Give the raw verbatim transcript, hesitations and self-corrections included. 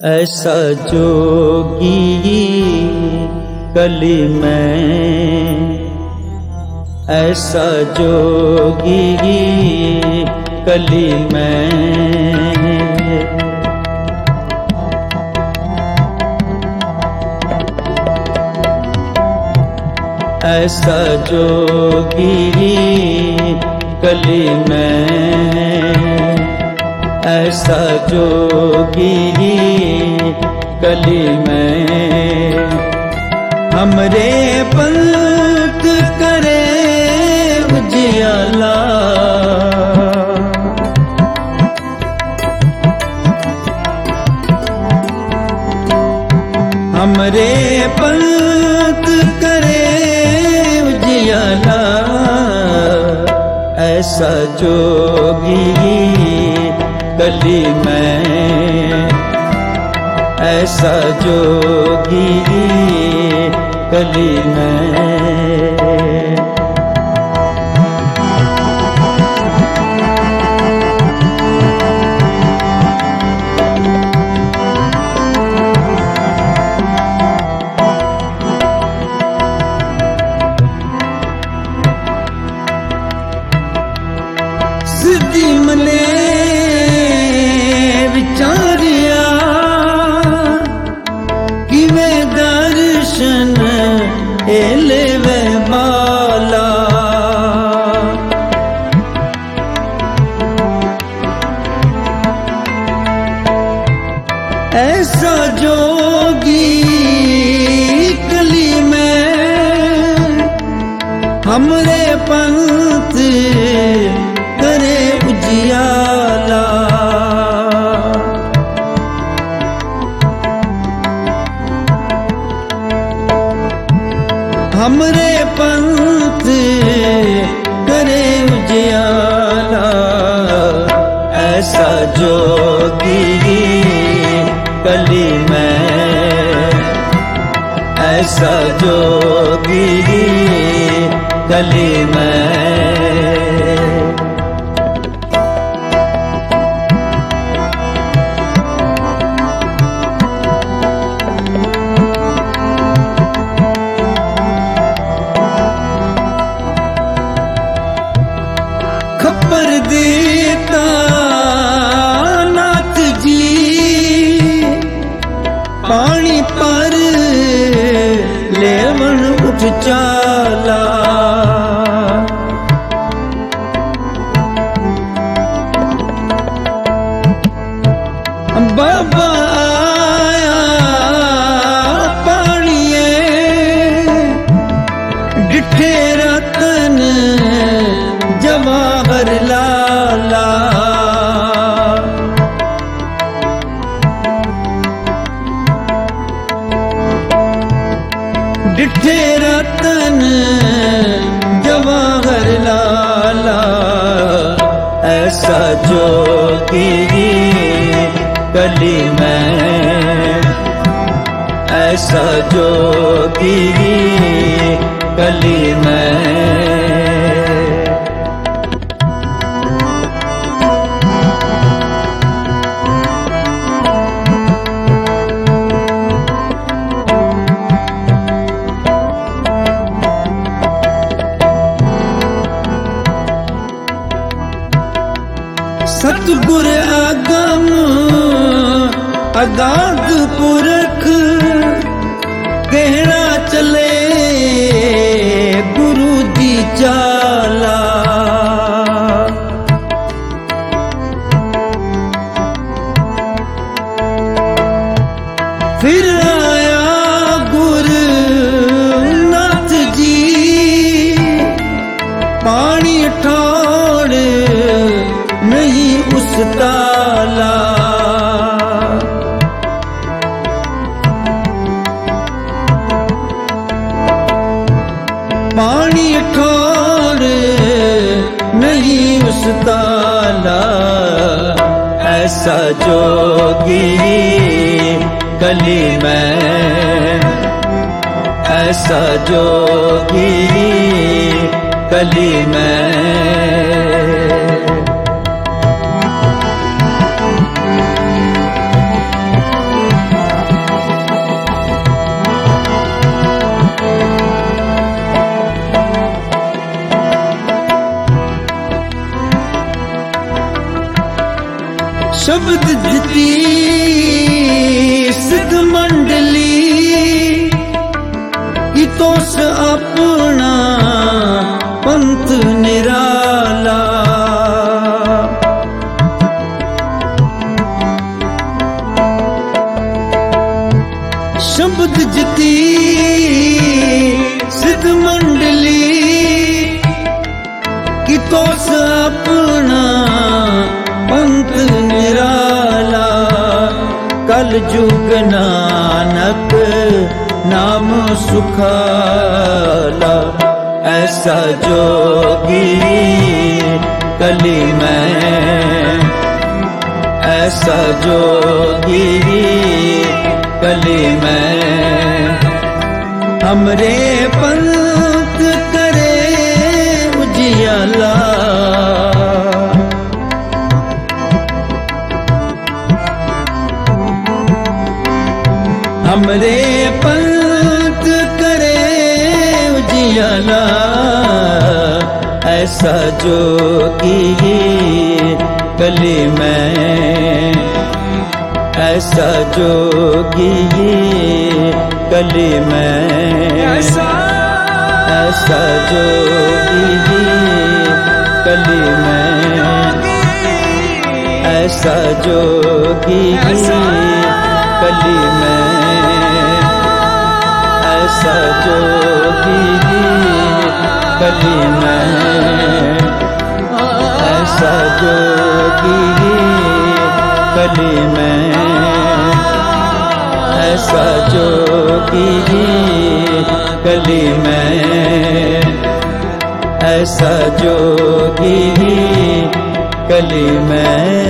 ऐसा जोगी कली में, ऐसा जोगी कली में। ऐसा जोगी कली में, ऐसा जोगी कली में। हमरे पंथ करे उजियाला, हमरे पंथ करे उजियाला। ऐसा जोगी कली में, ऐसा जोगी कली में। सिद्धि मने विचारिया किवे दर्शन एलेवे बाला। ऐसा जोगी कली में, हमरे पंथ करे उजियाला। हमरे पंथ करे उजियाला। ऐसा जोगी कली में, ऐसा जोगी कली में। खबर देता नाथ जी, पानी पर लेवन उठ चाला। बाबा आया पानिए, डिठे रतन जवाहर लाला। डिठे रतन जवाहर लाला। ऐसा जोगी कली में, ऐसा जोगी कली में। सतगुर आगम अगाध पुरख, कहना चले गुरु दी चाला। फिर आया गुरु नाथ जी, पानी ठाड़ नहीं उस ताला। पानी ठाड़ नहीं उस ताला। ऐसा जोगी कली में, ऐसा जोगी कली में। शब्द जिती सिद्ध मंडली इतोस अपना पंथ निराला। शब्द जिती सिद्ध मंडली इतोस अपना पंथ निराला। कल जुग नानक नाम सुखाला। ऐसा जोगी कली में, ऐसा जोगी कली में। हमरे पंथ करे उजियाला। हमरे पंथ करे उजियाला। ऐसा जोगी कली में, ऐसा जोगी कली में। ऐसा ऐसा जोगी कली में, ऐसा जोगी कली में। ऐसा जोगी कली में, ऐसा जोगी कली में। ऐसा जोगी कली में, ऐसा जोगी कली में।